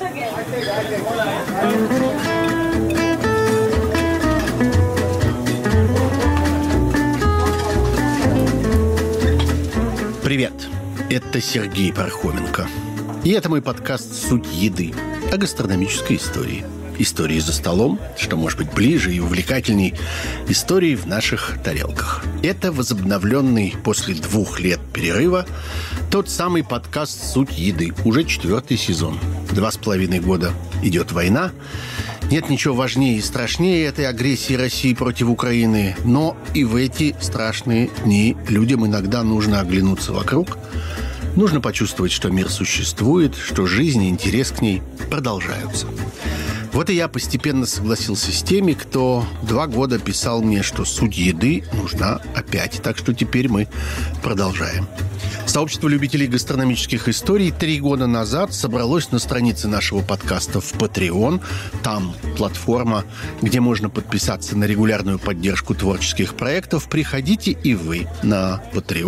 Привет, это Сергей Пархоменко. И это мой подкаст «Суть еды» о гастрономической истории. Истории за столом, что может быть ближе и увлекательней, истории в наших тарелках. Это возобновленный после 2 лет перерыва тот самый подкаст «Суть еды». Уже 4-й сезон. 2,5 года идет война. Нет ничего важнее и страшнее этой агрессии России против Украины. Но и в эти страшные дни людям иногда нужно оглянуться вокруг. Нужно почувствовать, что мир существует, что жизнь и интерес к ней продолжаются. Вот и я постепенно согласился с теми, кто 2 года писал мне, что суть еды нужна опять. Так что теперь мы продолжаем. Сообщество любителей гастрономических историй 3 года назад собралось на странице нашего подкаста в Patreon. Там платформа, где можно подписаться на регулярную поддержку творческих проектов. Приходите и вы на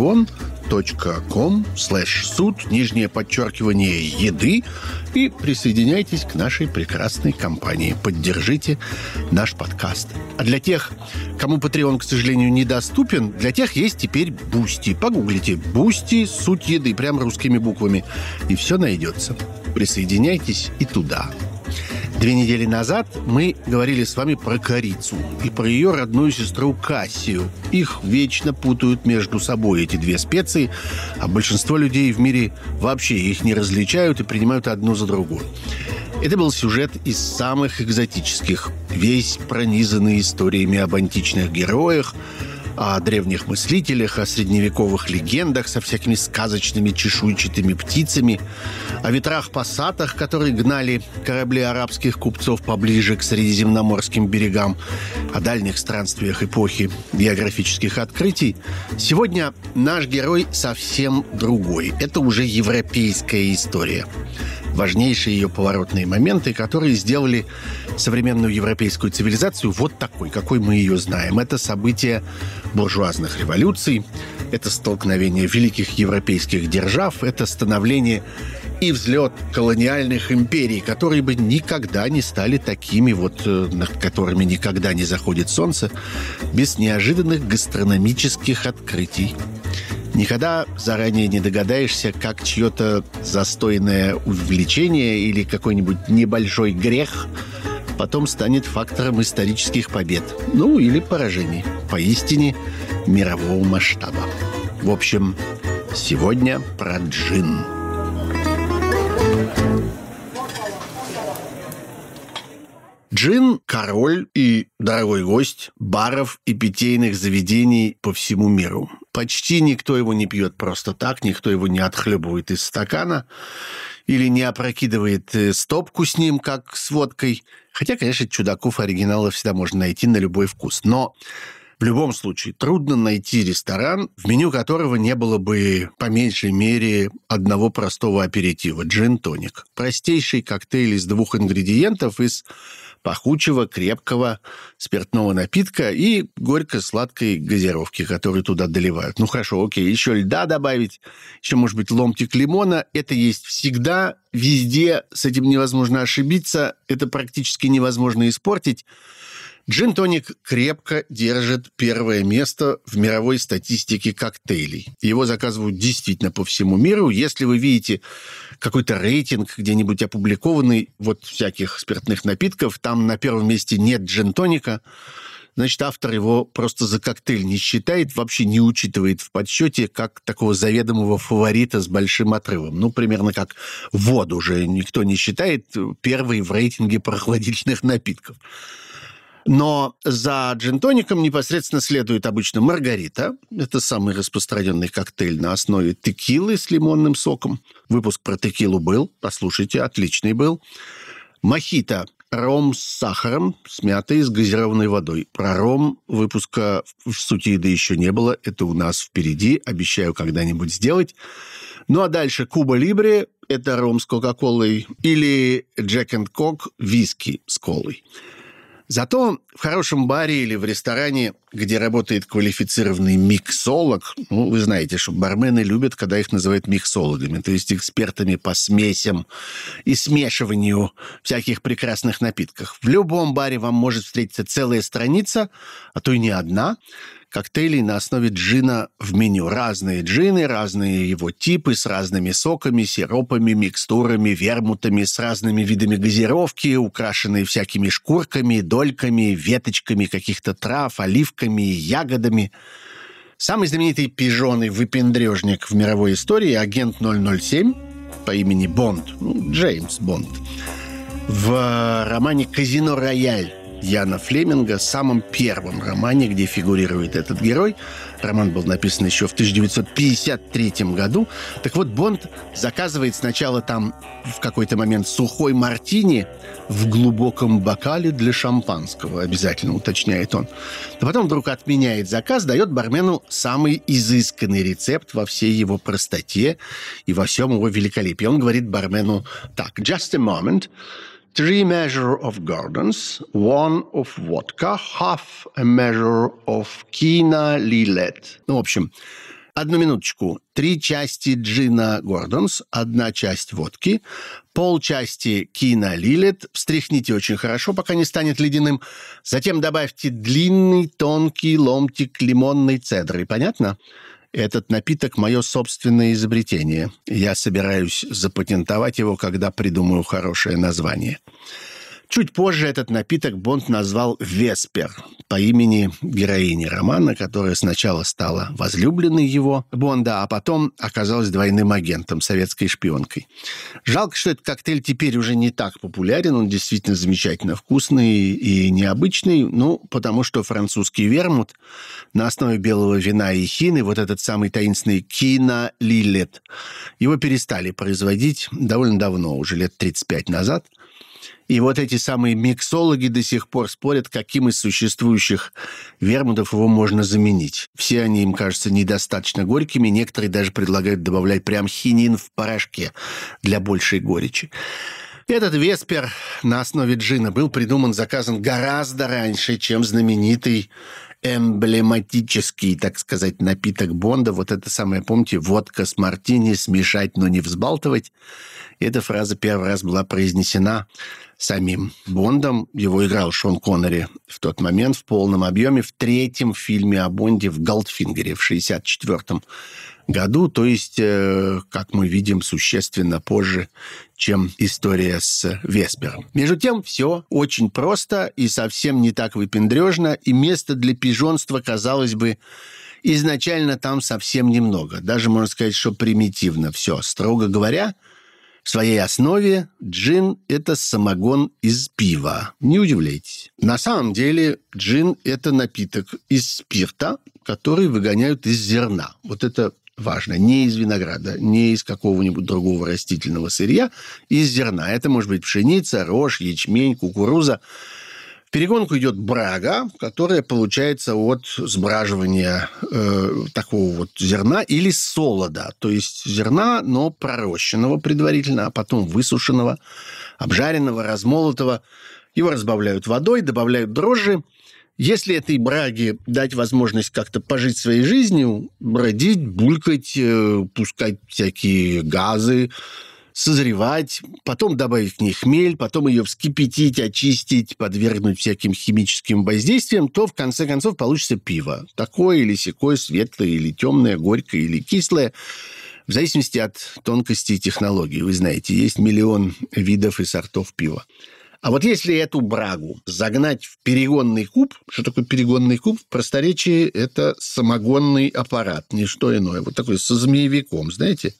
patreon.com/суд_еды и присоединяйтесь к нашей прекрасной компании. Поддержите наш подкаст. А для тех, кому Patreon, к сожалению, недоступен, для тех есть теперь Boosty. Погуглите Boosty «Суть еды» прям русскими буквами, и все найдется. Присоединяйтесь и туда. 2 недели назад мы говорили с вами про корицу и про ее родную сестру Кассию. Их вечно путают между собой, эти 2 специи, а большинство людей в мире вообще их не различают и принимают одну за другую. Это был сюжет из самых экзотических, весь пронизанный историями об античных героях, о древних мыслителях, о средневековых легендах со всякими сказочными чешуйчатыми птицами, о ветрах-пассатах, которые гнали корабли арабских купцов поближе к средиземноморским берегам, о дальних странствиях эпохи географических открытий. Сегодня наш герой совсем другой. Это уже европейская история. Важнейшие ее поворотные моменты, которые сделали современную европейскую цивилизацию вот такой, какой мы ее знаем. Это события буржуазных революций, это столкновение великих европейских держав, это становление и взлет колониальных империй, которые бы никогда не стали такими, над которыми никогда не заходит солнце, без неожиданных гастрономических открытий. Никогда заранее не догадаешься, как чье-то застойное увлечение или какой-нибудь небольшой грех потом станет фактором исторических побед, или поражений, поистине мирового масштаба. В общем, сегодня про джин. Джин – король и дорогой гость баров и питейных заведений по всему миру. Почти никто его не пьет просто так, никто его не отхлебывает из стакана или не опрокидывает стопку с ним, как с водкой. Хотя, конечно, чудаков оригиналов всегда можно найти на любой вкус. Но в любом случае трудно найти ресторан, в меню которого не было бы по меньшей мере одного простого аперитива – джин-тоник. Простейший коктейль из 2 ингредиентов из пахучего, крепкого спиртного напитка и горько-сладкой газировки, которую туда доливают. Хорошо, окей, еще льда добавить, еще, может быть, ломтик лимона. Это есть всегда, везде, с этим невозможно ошибиться, это практически невозможно испортить. Джин-тоник крепко держит 1 место в мировой статистике коктейлей. Его заказывают действительно по всему миру. Если вы видите какой-то рейтинг где-нибудь опубликованный всяких спиртных напитков, там на 1 месте нет джин-тоника, значит, автор его просто за коктейль не считает, вообще не учитывает в подсчете как такого заведомого фаворита с большим отрывом. Примерно как воду уже никто не считает первой в рейтинге прохладительных напитков. Но за джин-тоником непосредственно следует обычно маргарита. Это самый распространенный коктейль на основе текилы с лимонным соком. Выпуск про текилу был, послушайте, отличный был. Мохито – ром с сахаром, с мятой, с газированной водой. Про ром выпуска в «Сути еды» еще не было. Это у нас впереди, обещаю когда-нибудь сделать. А дальше Куба Либре – это ром с кока-колой, или Джек энд Кок – виски с колой. Зато в хорошем баре или в ресторане, где работает квалифицированный миксолог, вы знаете, что бармены любят, когда их называют миксологами, то есть экспертами по смесям и смешиванию всяких прекрасных напитков. В любом баре вам может встретиться целая страница, а то и не одна, коктейлей на основе джина в меню. Разные джины, разные его типы, с разными соками, сиропами, микстурами, вермутами, с разными видами газировки, украшенные всякими шкурками, дольками, веточками каких-то трав, оливками, ягодами. Самый знаменитый пижон и выпендрежник в мировой истории – агент 007 по имени Бонд, Джеймс Бонд. В романе «Казино Рояль» Яна Флеминга, самом первом романе, где фигурирует этот герой. Роман был написан еще в 1953 году. Так вот, Бонд заказывает сначала там в какой-то момент сухой мартини в глубоком бокале для шампанского, обязательно уточняет он. А потом вдруг отменяет заказ, дает бармену самый изысканный рецепт во всей его простоте и во всем его великолепии. Он говорит бармену так: «Just a moment. 3 measures of Gordon's, 1 of vodka, half a measure of Kina Lillet». В общем, одну минуточку. 3 части джина Гордонс, 1 часть водки, полчасти Kina Lillet. Встряхните очень хорошо, пока не станет ледяным. Затем добавьте длинный, тонкий ломтик лимонной цедры. Понятно? Этот напиток – мое собственное изобретение. Я собираюсь запатентовать его, когда придумаю хорошее название. Чуть позже этот напиток Бонд назвал «Веспер» по имени героини романа, которая сначала стала возлюбленной его, Бонда, а потом оказалась двойным агентом, советской шпионкой. Жалко, что этот коктейль теперь уже не так популярен, он действительно замечательно вкусный и необычный, потому что французский вермут на основе белого вина и хины, вот этот самый таинственный Kina Lillet, его перестали производить довольно давно, уже лет 35 назад. И вот эти самые миксологи до сих пор спорят, каким из существующих вермутов его можно заменить. Все они, им кажутся, недостаточно горькими. Некоторые даже предлагают добавлять прям хинин в порошке для большей горечи. Этот «Веспер» на основе джина был придуман, заказан гораздо раньше, чем знаменитый эмблематический, так сказать, напиток Бонда. Вот это самое, помните, водка с мартини, смешать, но не взбалтывать. Эта фраза первый раз была произнесена самим Бондом. Его играл Шон Коннери в тот момент в полном объеме в 3-м фильме о Бонде в «Голдфингере» в 1964 году. То есть, как мы видим, существенно позже, чем история с «Веспером». Между тем, все очень просто и совсем не так выпендрежно, и места для пижонства, казалось бы, изначально там совсем немного. Даже, можно сказать, что примитивно все. Строго говоря, в своей основе джин – это самогон из пива. Не удивляйтесь. На самом деле джин – это напиток из спирта, который выгоняют из зерна. Вот это важно. Не из винограда, не из какого-нибудь другого растительного сырья, из зерна. Это может быть пшеница, рожь, ячмень, кукуруза. В перегонку идет брага, которая получается от сбраживания такого вот зерна или солода. То есть зерна, но пророщенного предварительно, а потом высушенного, обжаренного, размолотого. Его разбавляют водой, добавляют дрожжи. Если этой браге дать возможность как-то пожить своей жизнью, бродить, булькать, пускать всякие газы, созревать, потом добавить к ней хмель, потом ее вскипятить, очистить, подвергнуть всяким химическим воздействиям, то в конце концов получится пиво. Такое или сякое, светлое или темное, горькое или кислое, в зависимости от тонкости и технологий. Вы знаете, есть миллион видов и сортов пива. А вот если эту брагу загнать в перегонный куб, что такое перегонный куб? В просторечии это самогонный аппарат, не что иное. Вот такой со змеевиком, знаете?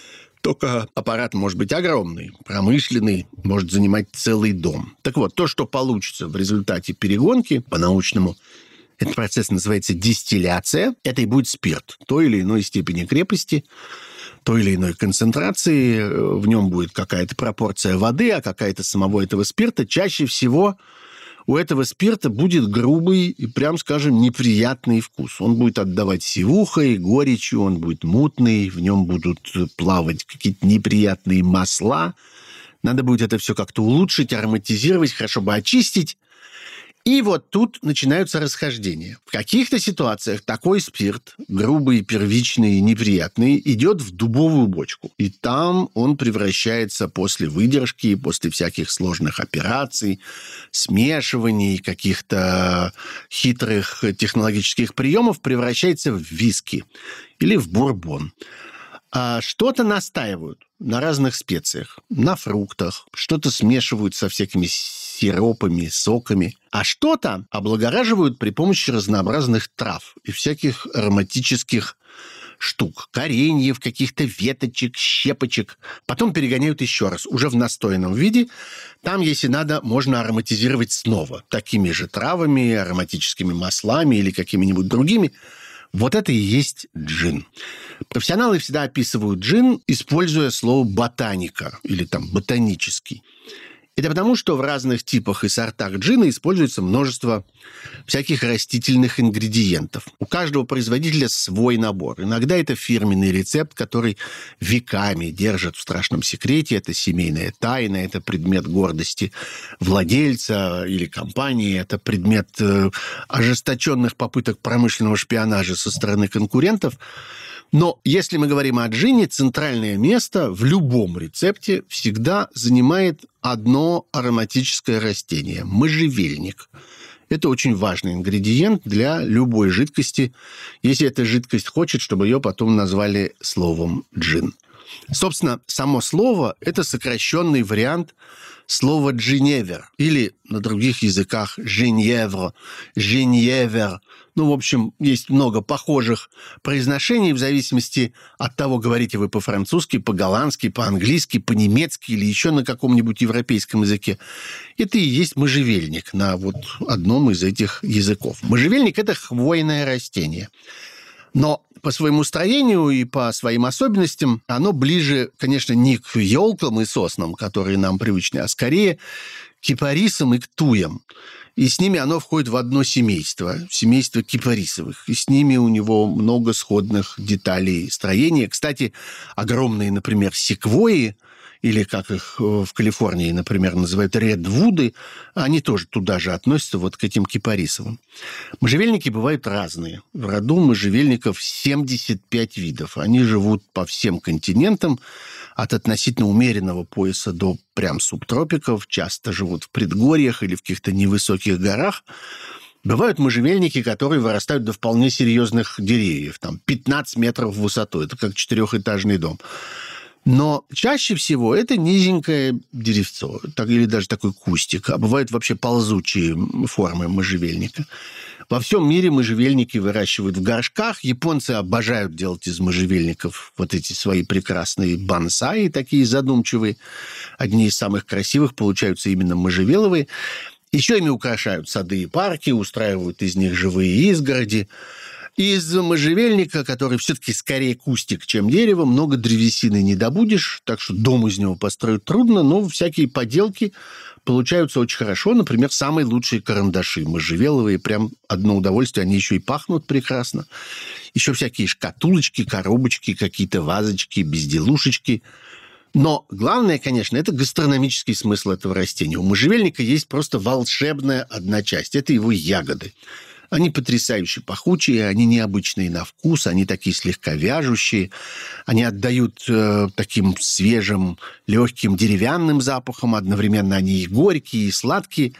Только аппарат может быть огромный, промышленный, может занимать целый дом. Так вот, то, что получится в результате перегонки, по-научному, этот процесс называется дистилляция. Это и будет спирт той или иной степени крепости, той или иной концентрации. В нем будет какая-то пропорция воды, а какая-то самого этого спирта. Чаще всего у этого спирта будет грубый и, прям скажем, неприятный вкус. Он будет отдавать сивухой, горечью, он будет мутный, в нем будут плавать какие-то неприятные масла. Надо будет это все как-то улучшить, ароматизировать, хорошо бы очистить. И вот тут начинаются расхождения. В каких-то ситуациях такой спирт, грубый, первичный, неприятный, идет в дубовую бочку. И там он превращается после выдержки, после всяких сложных операций, смешиваний, каких-то хитрых технологических приемов, превращается в виски или в бурбон. А что-то настаивают на разных специях, на фруктах, что-то смешивают со всякими сиропами, соками, а что-то облагораживают при помощи разнообразных трав и всяких ароматических штук, кореньев, каких-то веточек, щепочек. Потом перегоняют еще раз, уже в настоянном виде. Там, если надо, можно ароматизировать снова такими же травами, ароматическими маслами или какими-нибудь другими. Вот это и есть джин. Профессионалы всегда описывают джин, используя слово «ботаника» или там «ботанический». Это потому, что в разных типах и сортах джина используется множество всяких растительных ингредиентов. У каждого производителя свой набор. Иногда это фирменный рецепт, который веками держат в страшном секрете. Это семейная тайна, это предмет гордости владельца или компании, это предмет ожесточенных попыток промышленного шпионажа со стороны конкурентов. Но если мы говорим о джине, центральное место в любом рецепте всегда занимает одно ароматическое растение – можжевельник. Это очень важный ингредиент для любой жидкости, если эта жидкость хочет, чтобы ее потом назвали словом джин. Собственно, само слово – это сокращенный вариант слова «джиневер» или на других языках «женевр», «женевер». Ну, в общем, есть много похожих произношений в зависимости от того, говорите вы по-французски, по-голландски, по-английски, по-немецки или еще на каком-нибудь европейском языке. Это и есть можжевельник на вот одном из этих языков. Можжевельник – это хвойное растение. Но по своему строению и по своим особенностям оно ближе, конечно, не к елкам и соснам, которые нам привычны, а скорее к кипарисам и к туям. И с ними оно входит в одно семейство кипарисовых. И с ними у него много сходных деталей строения. Кстати, огромные, например, секвойи, или, как их в Калифорнии, например, называют редвуды, они тоже туда же относятся, вот к этим кипарисовым. Можжевельники бывают разные. В роду можжевельников 75 видов. Они живут по всем континентам, от относительно умеренного пояса до прям субтропиков, часто живут в предгорьях или в каких-то невысоких горах. Бывают можжевельники, которые вырастают до вполне серьезных деревьев, там 15 метров в высоту, это как 4-этажный дом. Но чаще всего это низенькое деревцо, или даже такой кустик, а бывают вообще ползучие формы можжевельника. Во всем мире можжевельники выращивают в горшках. Японцы обожают делать из можжевельников вот эти свои прекрасные бонсаи, такие задумчивые. Одни из самых красивых получаются именно можжевеловые. Еще ими украшают сады и парки, устраивают из них живые изгороди. Из можжевельника, который все-таки скорее кустик, чем дерево, много древесины не добудешь, так что дом из него построить трудно, но всякие поделки получаются очень хорошо. Например, самые лучшие карандаши можжевеловые, прям одно удовольствие, они еще и пахнут прекрасно. Еще всякие шкатулочки, коробочки, какие-то вазочки, безделушечки. Но главное, конечно, это гастрономический смысл этого растения. У можжевельника есть просто волшебная одна часть – это его ягоды. Они потрясающе пахучие, они необычные на вкус, они такие слегка вяжущие, они отдают таким свежим, легким деревянным запахом, одновременно они и горькие, и сладкие.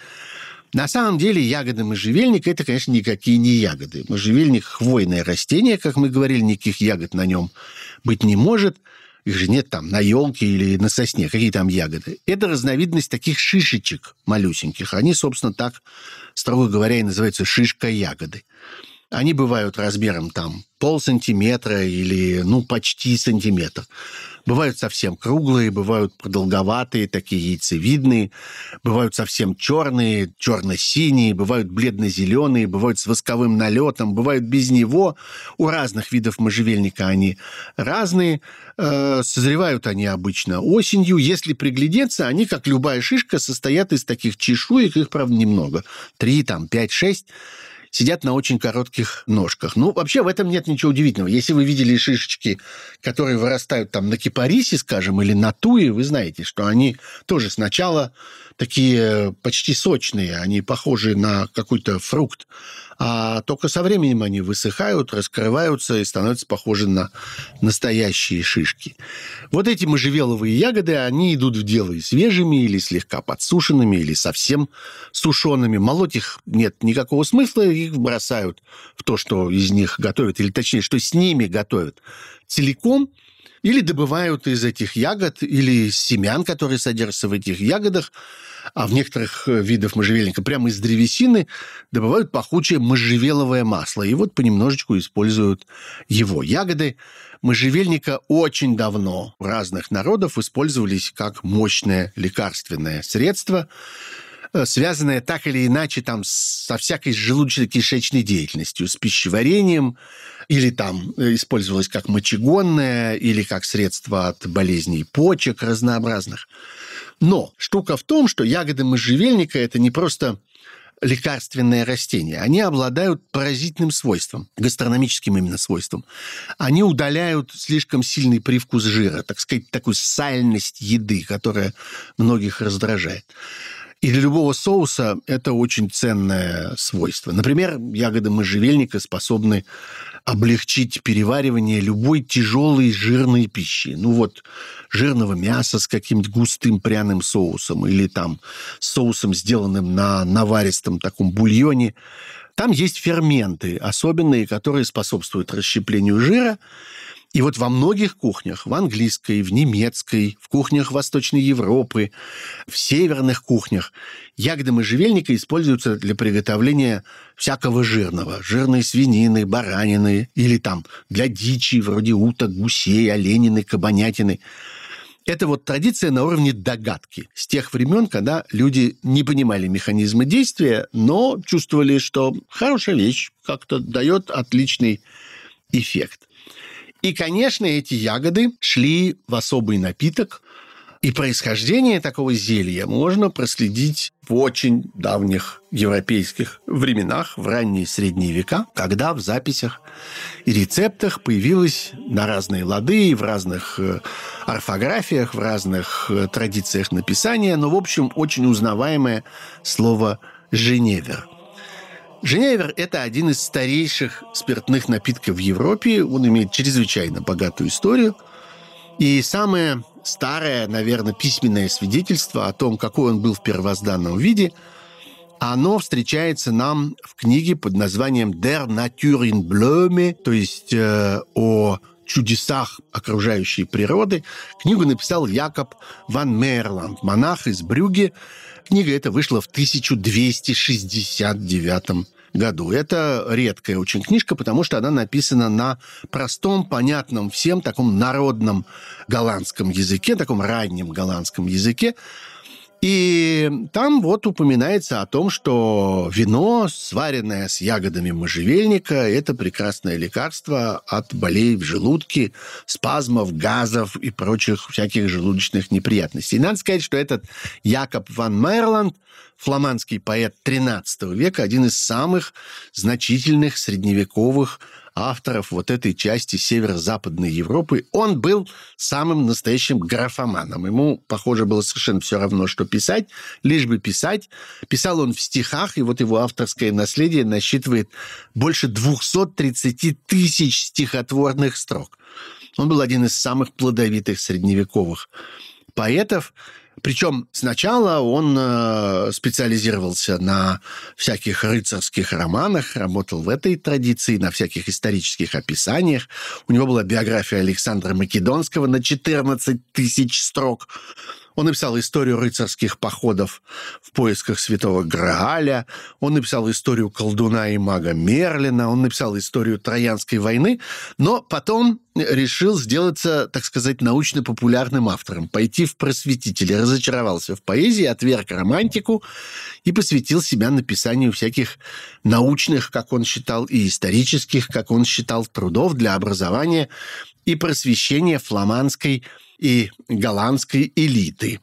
На самом деле ягоды можжевельника – это, конечно, никакие не ягоды. Можжевельник – хвойное растение, как мы говорили, никаких ягод на нем быть не может. Их же нет там на елке или на сосне. Какие там ягоды? Это разновидность таких шишечек малюсеньких. Они, собственно, так, строго говоря, и называются шишка-ягоды. Они бывают размером там полсантиметра или, почти сантиметр. Бывают совсем круглые, бывают продолговатые, такие яйцевидные, бывают совсем черные, черно-синие, бывают бледно-зеленые, бывают с восковым налетом, бывают без него. У разных видов можжевельника они разные. Созревают они обычно осенью. Если приглядеться, они, как любая шишка, состоят из таких чешуек, их, правда, немного. 3, 5, 6. Сидят на очень коротких ножках. Вообще в этом нет ничего удивительного. Если вы видели шишечки, которые вырастают там на кипарисе, скажем, или на туе, вы знаете, что они тоже сначала такие почти сочные, они похожи на какой-то фрукт, а только со временем они высыхают, раскрываются и становятся похожи на настоящие шишки. Вот эти можжевеловые ягоды, они идут в дело и свежими, или слегка подсушенными, или совсем сушеными. Молоть их нет никакого смысла, их бросают в то, что из них готовят, или точнее, что с ними готовят целиком, или добывают из этих ягод, или из семян, которые содержатся в этих ягодах, а в некоторых видах можжевельника прямо из древесины добывают пахучее можжевеловое масло. И вот понемножечку используют его. Ягоды можжевельника очень давно у разных народов использовались как мощное лекарственное средство, связанное так или иначе там со всякой желудочно-кишечной деятельностью, с пищеварением, или там использовалось как мочегонное, или как средство от болезней почек разнообразных. Но штука в том, что ягоды можжевельника – это не просто лекарственное растение. Они обладают поразительным свойством, гастрономическим именно свойством. Они удаляют слишком сильный привкус жира, так сказать, такую сальность еды, которая многих раздражает. И для любого соуса это очень ценное свойство. Например, ягоды можжевельника способны облегчить переваривание любой тяжелой жирной пищи. Ну вот, жирного мяса с каким-то густым пряным соусом или там соусом, сделанным на наваристом таком бульоне. Там есть ферменты особенные, которые способствуют расщеплению жира. И вот во многих кухнях, в английской, в немецкой, в кухнях Восточной Европы, в северных кухнях, ягоды можжевельника используются для приготовления всякого жирного. Жирной свинины, баранины или там для дичи, вроде уток, гусей, оленины, кабанятины. Это вот традиция на уровне догадки. С тех времен, когда люди не понимали механизмы действия, но чувствовали, что хорошая вещь как-то дает отличный эффект. И, конечно, эти ягоды шли в особый напиток, и происхождение такого зелья можно проследить в очень давних европейских временах, в ранние средние века, когда в записях и рецептах появилось на разные лады, в разных орфографиях, в разных традициях написания, но, в общем, очень узнаваемое слово «женевер». Женевер – это один из старейших спиртных напитков в Европе. Он имеет чрезвычайно богатую историю. И самое старое, наверное, письменное свидетельство о том, какой он был в первозданном виде, оно встречается нам в книге под названием «Der Natur in Blume», то есть о чудесах окружающей природы. Книгу написал Якоб ван Мейерланд, монах из Брюгге. Книга эта вышла в 1269 году. Это редкая очень книжка, потому что она написана на простом, понятном всем таком народном голландском языке, таком раннем голландском языке. И там вот упоминается о том, что вино, сваренное с ягодами можжевельника, это прекрасное лекарство от болей в желудке, спазмов, газов и прочих всяких желудочных неприятностей. И надо сказать, что этот Якоб ван Мейерланд, фламандский поэт XIII века, один из самых значительных средневековых авторов вот этой части северо-западной Европы. Он был самым настоящим графоманом. Ему, похоже, было совершенно все равно, что писать, лишь бы писать. Писал он в стихах, и вот его авторское наследие насчитывает больше 230 тысяч стихотворных строк. Он был один из самых плодовитых средневековых поэтов. Причем сначала он специализировался на всяких рыцарских романах, работал в этой традиции, на всяких исторических описаниях. У него была биография Александра Македонского на 14 тысяч строк. Он написал историю рыцарских походов в поисках святого Грааля. Он написал историю колдуна и мага Мерлина. Он написал историю Троянской войны. Но потом решил сделаться, так сказать, научно-популярным автором, пойти в просветители. Разочаровался в поэзии, отверг романтику и посвятил себя написанию всяких научных, как он считал, и исторических, как он считал, трудов для образования и просвещения фламандской и голландской элиты.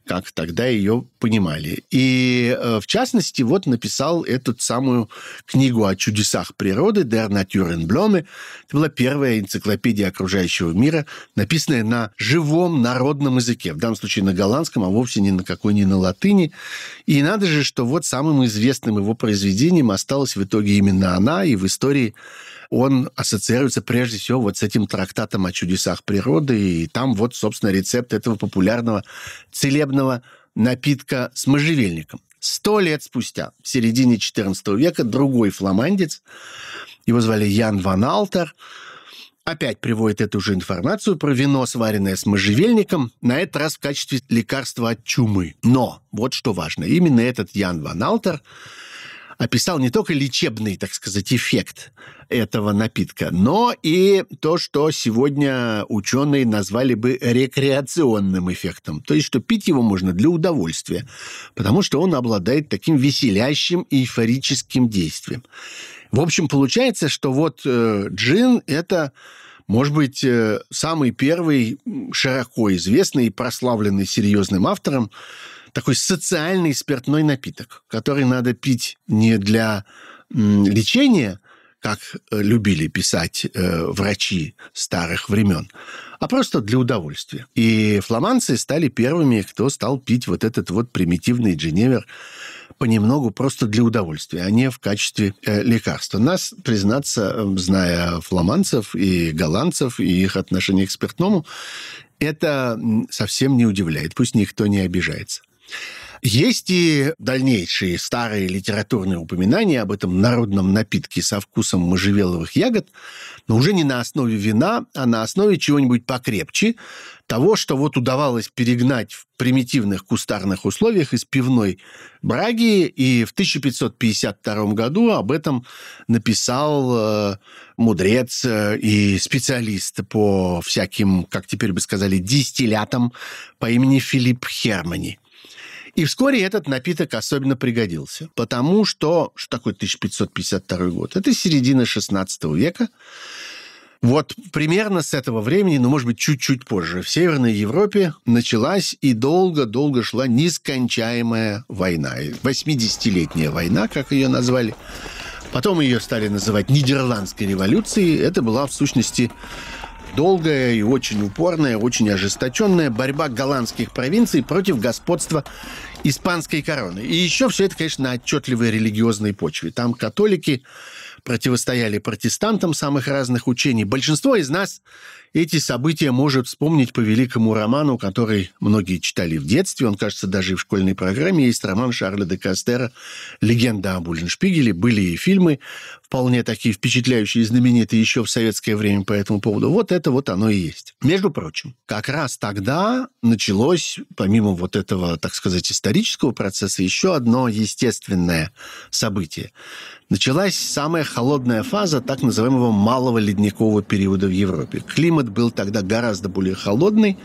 как тогда ее понимали. И, в частности, вот написал эту самую книгу о чудесах природы «Der Naturenblume». Это была первая энциклопедия окружающего мира, написанная на живом народном языке. В данном случае на голландском, а вовсе ни на латыни. И надо же, что вот самым известным его произведением осталась в итоге именно она, и в истории он ассоциируется прежде всего вот с этим трактатом о чудесах природы, и там вот, собственно, рецепт этого популярного целебного напитка с можжевельником. 100 лет спустя, в середине XIV века, другой фламандец, его звали Ян ван Алтер, опять приводит эту же информацию про вино, сваренное с можжевельником, на этот раз в качестве лекарства от чумы. Но, вот что важно, именно этот Ян ван Алтер описал не только лечебный, так сказать, эффект этого напитка, но и то, что сегодня ученые назвали бы рекреационным эффектом. То есть, что пить его можно для удовольствия, потому что он обладает таким веселящим и эйфорическим действием. В общем, получается, что вот джин – это, может быть, самый первый широко известный и прославленный серьезным автором такой социальный спиртной напиток, который надо пить не для лечения, как любили писать врачи старых времен, а просто для удовольствия. И фламандцы стали первыми, кто стал пить вот этот вот примитивный джиневер понемногу просто для удовольствия, а не в качестве лекарства. Нас, признаться, зная фламандцев и голландцев и их отношение к спиртному, это совсем не удивляет. Пусть никто не обижается. Есть и дальнейшие старые литературные упоминания об этом народном напитке со вкусом можжевеловых ягод, но уже не на основе вина, а на основе чего-нибудь покрепче, того, что вот удавалось перегнать в примитивных кустарных условиях из пивной браги, и в 1552 году об этом написал мудрец и специалист по всяким, как теперь бы сказали, дистиллятам по имени Филипп Хермани. И вскоре этот напиток особенно пригодился, потому что такое 1552 год? Это середина XVI века. Вот примерно с этого времени, может быть, чуть-чуть позже, в Северной Европе началась и долго-долго шла нескончаемая война. 80-летняя война, как ее назвали. Потом ее стали называть Нидерландской революцией. Это была, в сущности, долгая и очень упорная, очень ожесточенная борьба голландских провинций против господства испанской короны. И еще все это, конечно, на отчетливой религиозной почве. Там католики противостояли протестантам самых разных учений. Большинство из нас эти события может вспомнить по великому роману, который многие читали в детстве. Он, кажется, даже и в школьной программе есть роман Шарля де Кастера «Легенда об Уллиншпигеле». Были и фильмы вполне такие впечатляющие и знаменитые еще в советское время по этому поводу. Вот это вот оно и есть. Между прочим, как раз тогда началось, помимо вот этого, так сказать, исторического процесса, еще одно естественное событие. Началась самая холодная фаза так называемого малого ледникового периода в Европе. Климат был тогда гораздо более холодный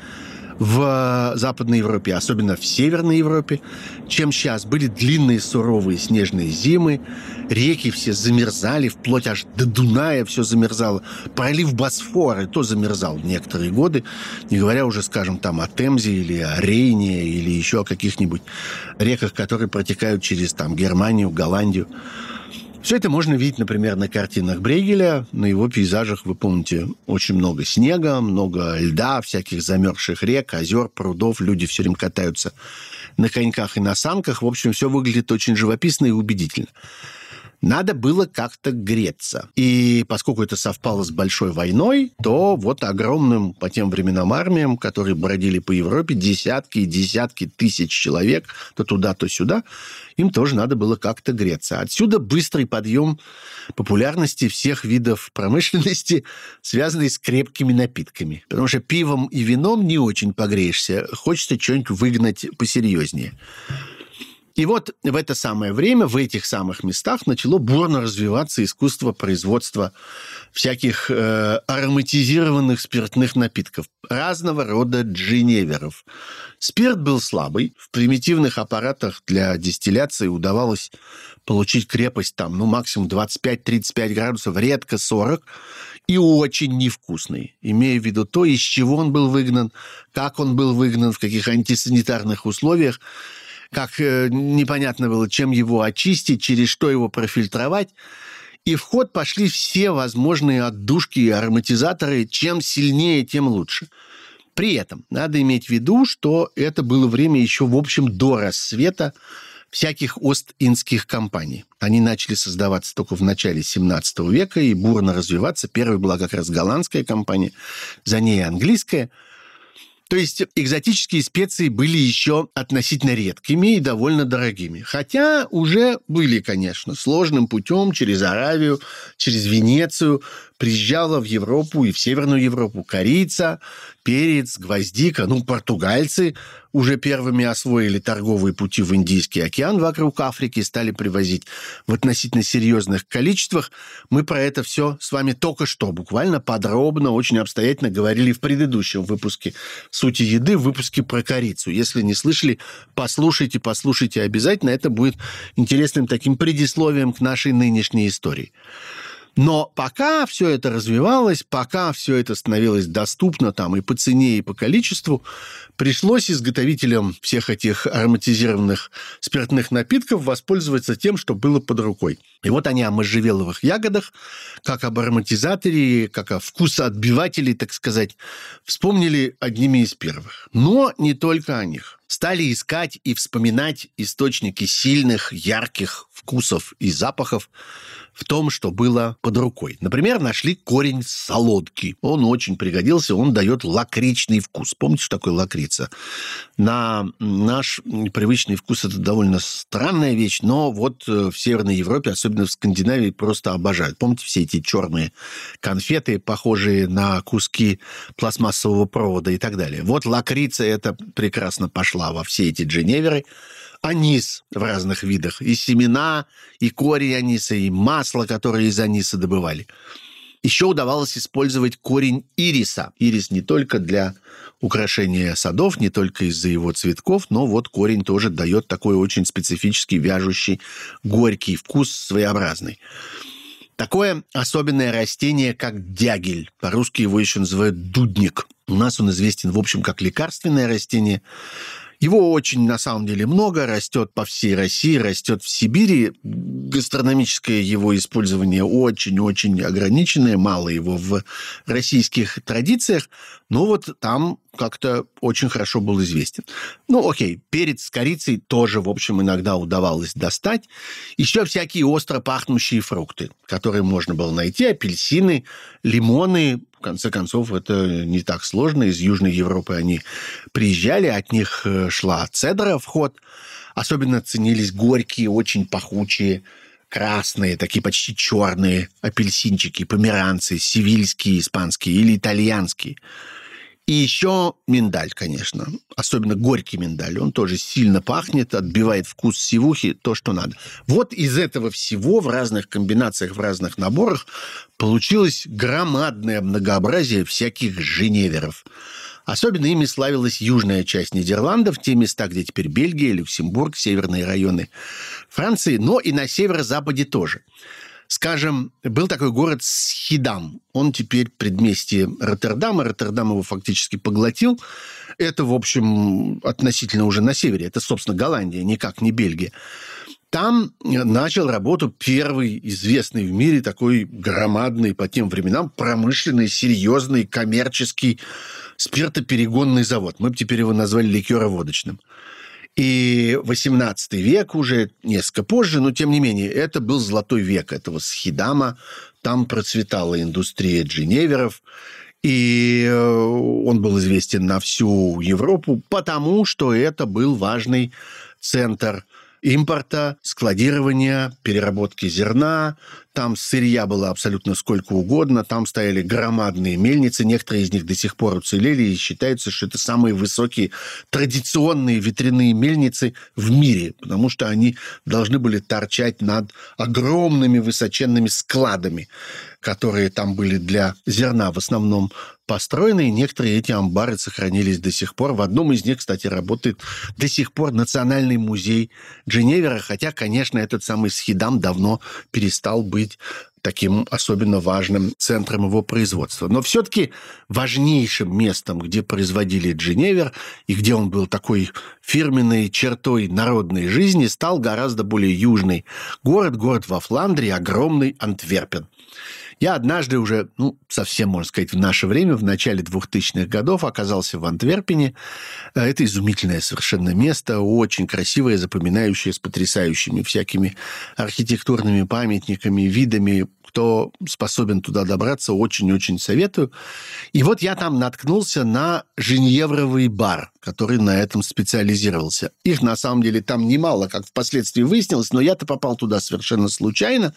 в Западной Европе, особенно в Северной Европе, чем сейчас. Были длинные суровые снежные зимы, реки все замерзали, вплоть аж до Дуная все замерзало. Пролив Босфора то замерзал в некоторые годы, не говоря уже, скажем, там о Темзе или о Рейне, или еще о каких-нибудь реках, которые протекают через там Германию, Голландию. Все это можно видеть, например, на картинах Брейгеля. На его пейзажах, вы помните, очень много снега, много льда, всяких замерзших рек, озер, прудов. Люди все время катаются на коньках и на санках. В общем, все выглядит очень живописно и убедительно. Надо было как-то греться. И поскольку это совпало с большой войной, то вот огромным по тем временам армиям, которые бродили по Европе, десятки и десятки тысяч человек, то туда, то сюда, им тоже надо было как-то греться. Отсюда быстрый подъем популярности всех видов промышленности, связанный с крепкими напитками. Потому что пивом и вином не очень погреешься. Хочется что-нибудь выгнать посерьезнее. И вот в это самое время, в этих самых местах начало бурно развиваться искусство производства всяких ароматизированных спиртных напитков, разного рода джиневеров. Спирт был слабый. В примитивных аппаратах для дистилляции удавалось получить крепость там, максимум 25-35 градусов, редко 40. и очень невкусный, имея в виду то, из чего он был выгнан, как он был выгнан, в каких антисанитарных условиях, как непонятно было, чем его очистить, через что его профильтровать. И в ход пошли все возможные отдушки и ароматизаторы. Чем сильнее, тем лучше. При этом надо иметь в виду, что это было время еще, в общем, до расцвета всяких ост-индских компаний. Они начали создаваться только в начале 17 века и бурно развиваться. Первой была как раз голландская компания, за ней английская. То есть экзотические специи были еще относительно редкими и довольно дорогими. Хотя уже были, конечно, сложным путем через Аравию, через Венецию приезжала в Европу и в Северную Европу корица, перец, гвоздика. Португальцы уже первыми освоили торговые пути в Индийский океан вокруг Африки, стали привозить в относительно серьезных количествах. Мы про это все с вами только что буквально подробно, очень обстоятельно говорили в предыдущем выпуске «Сути еды», в выпуске про корицу. Если не слышали, послушайте обязательно. Это будет интересным таким предисловием к нашей нынешней истории. Но пока все это развивалось, пока все это становилось доступно там и по цене, и по количеству, пришлось изготовителям всех этих ароматизированных спиртных напитков воспользоваться тем, что было под рукой. И вот они о можжевеловых ягодах, как об ароматизаторе, как о вкусоотбивателе, так сказать, вспомнили одними из первых. Но не только о них. Стали искать и вспоминать источники сильных, ярких вкусов и запахов в том, что было под рукой. Например, нашли корень солодки. Он очень пригодился, он дает лакричный вкус. Помните, что такое лакрица? На наш привычный вкус это довольно странная вещь, но вот в Северной Европе, особенно в Скандинавии, просто обожают. Помните все эти черные конфеты, похожие на куски пластмассового провода и так далее? Вот лакрица это прекрасно пошла во все эти дженеверы. Анис в разных видах. И семена, и корень аниса, и масло, которое из аниса добывали. Еще удавалось использовать корень ириса. Ирис не только для украшения садов, не только из-за его цветков, но вот корень тоже дает такой очень специфический, вяжущий, горький вкус, своеобразный. Такое особенное растение, как дягель. По-русски его еще называют дудник. У нас он известен, в общем, как лекарственное растение. Его очень, на самом деле, много, растет по всей России, растет в Сибири. Гастрономическое его использование очень-очень ограниченное, мало его в российских традициях, но вот там как-то очень хорошо был известен. Окей, перец с корицей тоже, в общем, иногда удавалось достать. Еще всякие остро пахнущие фрукты, которые можно было найти, апельсины, лимоны. В конце концов, это не так сложно. Из Южной Европы они приезжали, от них шла цедра в ход. Особенно ценились горькие, очень пахучие, красные, такие почти черные апельсинчики, померанцы, севильские, испанские или итальянские. И еще миндаль, конечно. Особенно горький миндаль. Он тоже сильно пахнет, отбивает вкус сивухи, то, что надо. Вот из этого всего в разных комбинациях, в разных наборах получилось громадное многообразие всяких женеверов. Особенно ими славилась южная часть Нидерландов, те места, где теперь Бельгия, Люксембург, северные районы Франции, но и на северо-западе тоже. Скажем, был такой город Схидам. Он теперь предместье Роттердама. Роттердам его фактически поглотил. Это, в общем, относительно уже на севере. Это, собственно, Голландия, никак не Бельгия. Там начал работу первый известный в мире такой громадный по тем временам промышленный, серьезный, коммерческий спиртоперегонный завод. Мы бы теперь его назвали ликероводочным. И 18 век уже, несколько позже, но тем не менее, это был золотой век этого Схидама. Там процветала индустрия дженеверов, и он был известен на всю Европу, потому что это был важный центр импорта, складирования, переработки зерна. Там сырья было абсолютно сколько угодно. Там стояли громадные мельницы. Некоторые из них до сих пор уцелели. И считается, что это самые высокие традиционные ветряные мельницы в мире. Потому что они должны были торчать над огромными высоченными складами, которые там были для зерна в основном построены. И некоторые эти амбары сохранились до сих пор. В одном из них, кстати, работает до сих пор Национальный музей Дженевера. Хотя, конечно, этот самый Схидам давно перестал быть быть таким особенно важным центром его производства. Но все-таки важнейшим местом, где производили джиневер и где он был такой фирменной чертой народной жизни, стал гораздо более южный город во Фландрии, огромный Антверпен. Я однажды уже, совсем, можно сказать, в наше время, в начале 2000-х годов оказался в Антверпене. Это изумительное совершенно место, очень красивое, запоминающее, с потрясающими всякими архитектурными памятниками, видами. Кто способен туда добраться, очень-очень советую. И вот я там наткнулся на женевровый бар, который на этом специализировался. Их, на самом деле, там немало, как впоследствии выяснилось, но я-то попал туда совершенно случайно.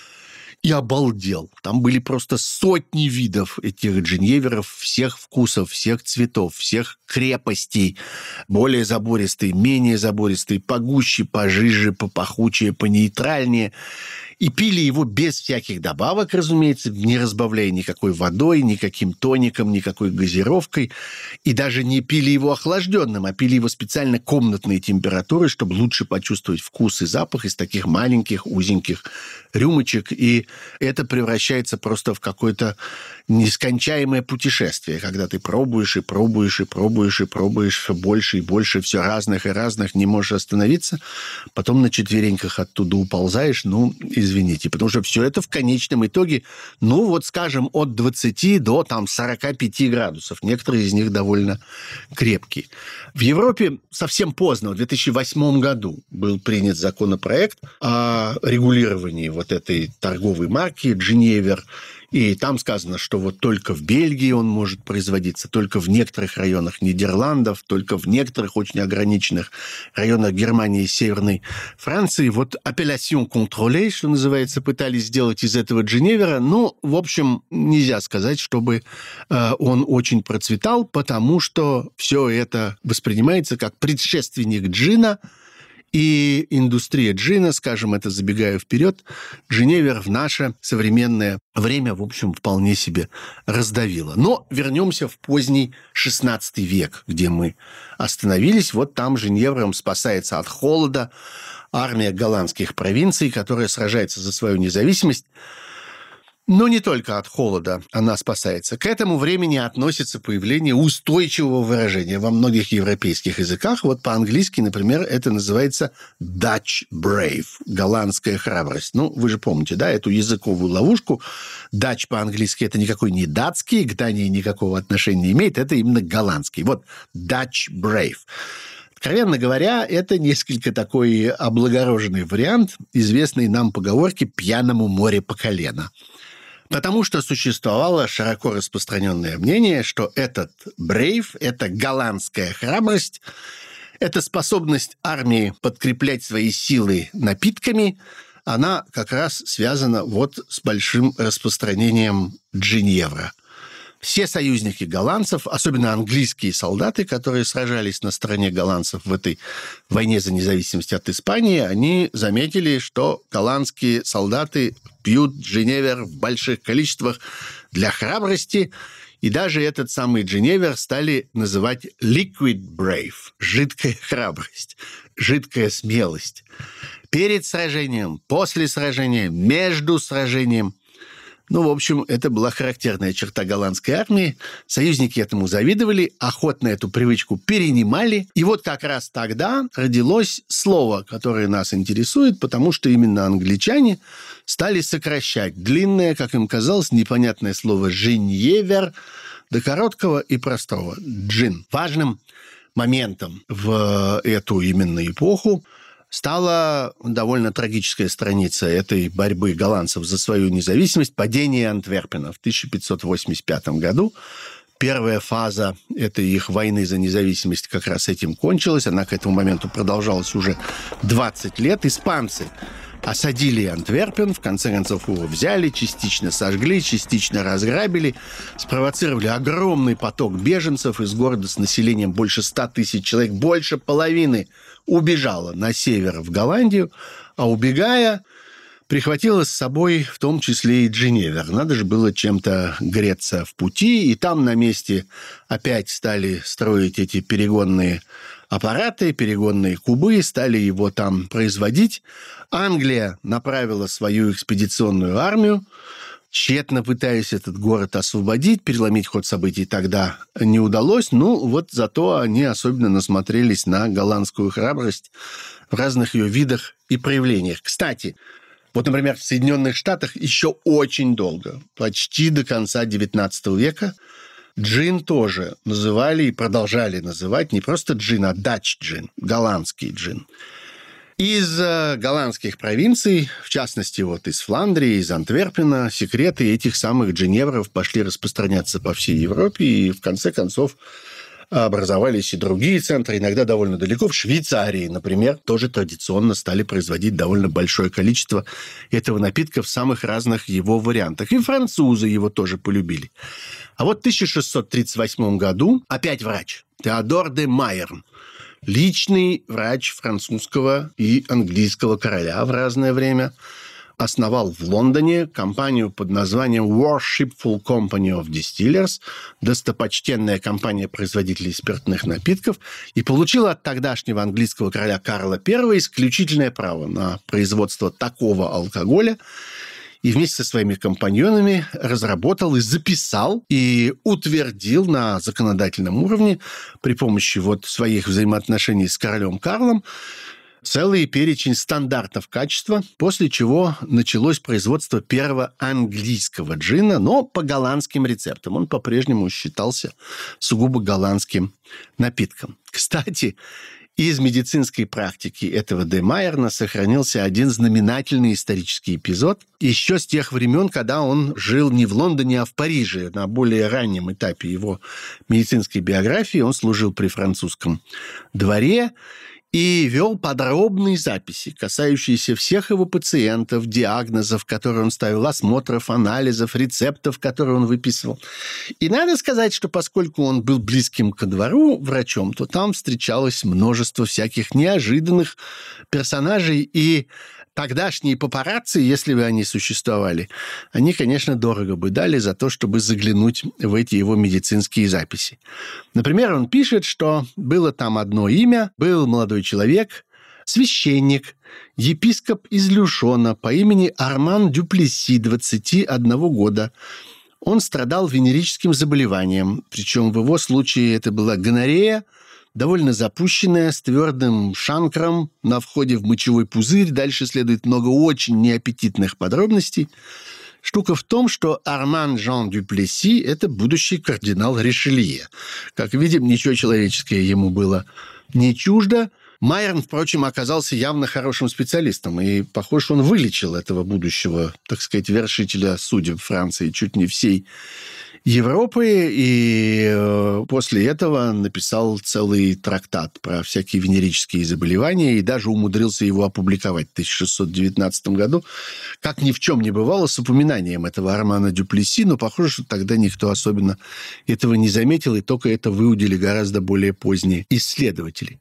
И обалдел. Там были просто сотни видов этих джиньеверов, всех вкусов, всех цветов, всех крепостей. Более забористые, менее забористые, погуще, пожиже, попахучее, понейтральнее. И пили его без всяких добавок, разумеется, не разбавляя никакой водой, никаким тоником, никакой газировкой. И даже не пили его охлажденным, а пили его специально комнатной температурой, чтобы лучше почувствовать вкус и запах из таких маленьких, узеньких рюмочек. И это превращается просто в какое-то нескончаемое путешествие, когда ты пробуешь и пробуешь, и пробуешь, и пробуешь все больше и больше, все разных и разных, не можешь остановиться. Потом на четвереньках оттуда уползаешь, извините, потому что все это в конечном итоге, скажем, от 20 до 45 градусов. Некоторые из них довольно крепкие. В Европе совсем поздно, в 2008 году был принят законопроект о регулировании вот этой торговой марки «Джиневер». И там сказано, что вот только в Бельгии он может производиться, только в некоторых районах Нидерландов, только в некоторых очень ограниченных районах Германии и Северной Франции. Вот appellation contrôlée, что называется, пытались сделать из этого джиневера. В общем, нельзя сказать, чтобы он очень процветал, потому что все это воспринимается как предшественник джина. И индустрия джина, скажем, это забегая вперед, джиневер в наше современное время, в общем, вполне себе раздавила. Но вернемся в поздний XVI век, где мы остановились. Вот там Женевром спасается от холода армия голландских провинций, которая сражается за свою независимость. Но не только от холода она спасается. К этому времени относится появление устойчивого выражения во многих европейских языках. Вот по-английски, например, это называется Dutch brave, голландская храбрость. Вы же помните, да, эту языковую ловушку. Dutch по-английски это никакой не датский, к Дании никакого отношения не имеет, это именно голландский. Вот Dutch brave. Откровенно говоря, это несколько такой облагороженный вариант известной нам поговорки «пьяному море по колено». Потому что существовало широко распространенное мнение, что этот брейв, эта голландская храбрость, это способность армии подкреплять свои силы напитками, она как раз связана с большим распространением джиньевра. Все союзники голландцев, особенно английские солдаты, которые сражались на стороне голландцев в этой войне за независимость от Испании, они заметили, что голландские солдаты пьют джиневер в больших количествах для храбрости, и даже этот самый джиневер стали называть liquid brave – жидкая храбрость, жидкая смелость. Перед сражением, после сражения, между сражением. В общем, это была характерная черта голландской армии. Союзники этому завидовали, охотно эту привычку перенимали. И вот как раз тогда родилось слово, которое нас интересует, потому что именно англичане стали сокращать длинное, как им казалось, непонятное слово «женьевер» до короткого и простого «джин». Важным моментом в эту именно эпоху стала довольно трагическая страница этой борьбы голландцев за свою независимость – падение Антверпена в 1585 году. Первая фаза этой их войны за независимость как раз этим кончилась. Она к этому моменту продолжалась уже 20 лет. Испанцы осадили Антверпен, в конце концов его взяли, частично сожгли, частично разграбили, спровоцировали огромный поток беженцев из города с населением больше 100 тысяч человек, больше половины убежала на север в Голландию, а убегая, прихватила с собой в том числе и джиневер. Надо же было чем-то греться в пути, и там на месте опять стали строить эти перегонные аппараты, перегонные кубы, стали его там производить. Англия направила свою экспедиционную армию, тщетно пытаясь этот город освободить, переломить ход событий тогда не удалось. Ну, вот зато они особенно насмотрелись на голландскую храбрость в разных ее видах и проявлениях. Кстати, вот, например, в Соединенных Штатах еще очень долго, почти до конца XIX века, джин тоже называли и продолжали называть не просто джин, а дач-джин, голландский джин. Из голландских провинций, в частности, вот из Фландрии, из Антверпена, секреты этих самых джиневров пошли распространяться по всей Европе, и в конце концов образовались и другие центры, иногда довольно далеко. В Швейцарии, например, тоже традиционно стали производить довольно большое количество этого напитка в самых разных его вариантах. И французы его тоже полюбили. А вот в 1638 году опять врач Теодор де Майерн, личный врач французского и английского короля в разное время, основал в Лондоне компанию под названием Worshipful Company of Distillers, достопочтенная компания производителей спиртных напитков, и получил от тогдашнего английского короля Карла I исключительное право на производство такого алкоголя, и вместе со своими компаньонами разработал и записал, и утвердил на законодательном уровне при помощи вот своих взаимоотношений с королем Карлом целый перечень стандартов качества, после чего началось производство первого английского джина, но по голландским рецептам. Он по-прежнему считался сугубо голландским напитком. Кстати, из медицинской практики этого де Майерна сохранился один знаменательный исторический эпизод еще с тех времен, когда он жил не в Лондоне, а в Париже. На более раннем этапе его медицинской биографии он служил при французском дворе и вел подробные записи, касающиеся всех его пациентов, диагнозов, которые он ставил, осмотров, анализов, рецептов, которые он выписывал. И надо сказать, что поскольку он был близким ко двору врачом, то там встречалось множество всяких неожиданных персонажей, и тогдашние папарацци, если бы они существовали, они, конечно, дорого бы дали за то, чтобы заглянуть в эти его медицинские записи. Например, он пишет, что было там одно имя, был молодой человек, священник, епископ из Люшона по имени Арман Дюплесси, 21 года. Он страдал венерическим заболеванием, причем в его случае это была гонорея, довольно запущенная, с твердым шанкром на входе в мочевой пузырь. Дальше следует много очень неаппетитных подробностей. Штука в том, что Арман Жан Дюплесси – это будущий кардинал Ришелье. Как видим, ничего человеческое ему было не чуждо. Майерн, впрочем, оказался явно хорошим специалистом, и, похоже, он вылечил этого будущего, так сказать, вершителя судеб Франции чуть не всей Европы, и после этого написал целый трактат про всякие венерические заболевания и даже умудрился его опубликовать в 1619 году, как ни в чем не бывало, с упоминанием этого Армана Дюплесси, но похоже, что тогда никто особенно этого не заметил, и только это выудили гораздо более поздние исследователи.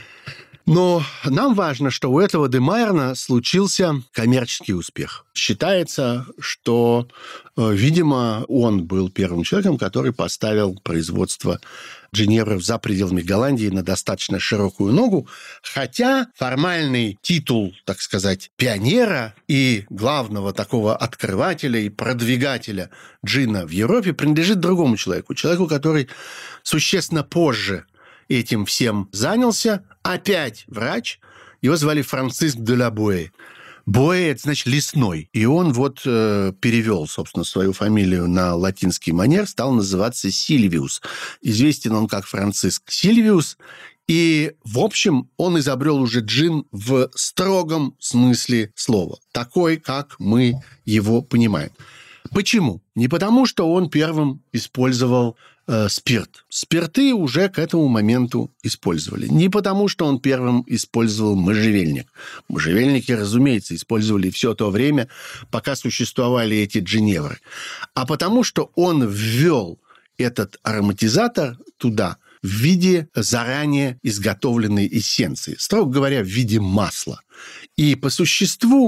Но нам важно, что у этого де Майерна случился коммерческий успех. Считается, что, видимо, он был первым человеком, который поставил производство джиневров за пределами Голландии на достаточно широкую ногу, хотя формальный титул, так сказать, пионера и главного такого открывателя и продвигателя джина в Европе принадлежит другому человеку, который существенно позже этим всем занялся. Опять врач. Его звали Франциск де ла Буэ. Буэ – это значит лесной. И он вот перевел, собственно, свою фамилию на латинский манер, стал называться Сильвиус. Известен он как Франциск Сильвиус. И, в общем, он изобрел уже джин в строгом смысле слова. Такой, как мы его понимаем. Почему? Не потому, что он первым использовал спирт. Спирты уже к этому моменту использовали. Не потому, что он первым использовал можжевельник. Можжевельники, разумеется, использовали все то время, пока существовали эти джиневры. А потому, что он ввел этот ароматизатор туда в виде заранее изготовленной эссенции. Строго говоря, в виде масла. И по существу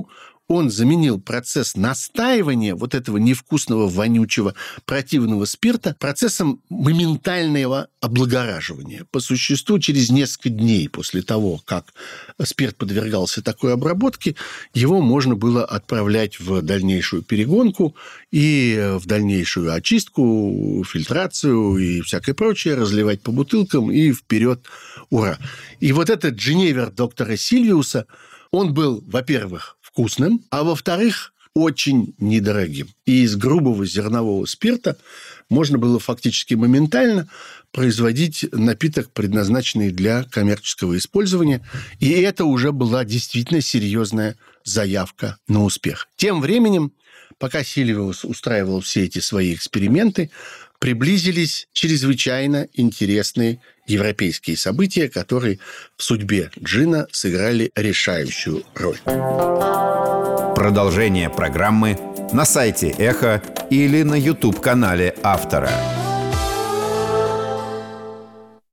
он заменил процесс настаивания вот этого невкусного, вонючего, противного спирта процессом моментального облагораживания. По существу, через несколько дней после того, как спирт подвергался такой обработке, его можно было отправлять в дальнейшую перегонку и в дальнейшую очистку, фильтрацию и всякое прочее, разливать по бутылкам и вперед, ура. И вот этот джиневер доктора Сильвиуса, он был, во-первых, вкусным, а во-вторых, очень недорогим. И из грубого зернового спирта можно было фактически моментально производить напиток, предназначенный для коммерческого использования. И это уже была действительно серьезная заявка на успех. Тем временем, пока Сильвиус устраивал все эти свои эксперименты, приблизились чрезвычайно интересные европейские события, которые в судьбе джина сыграли решающую роль. Продолжение программы на сайте Эхо или на YouTube-канале автора.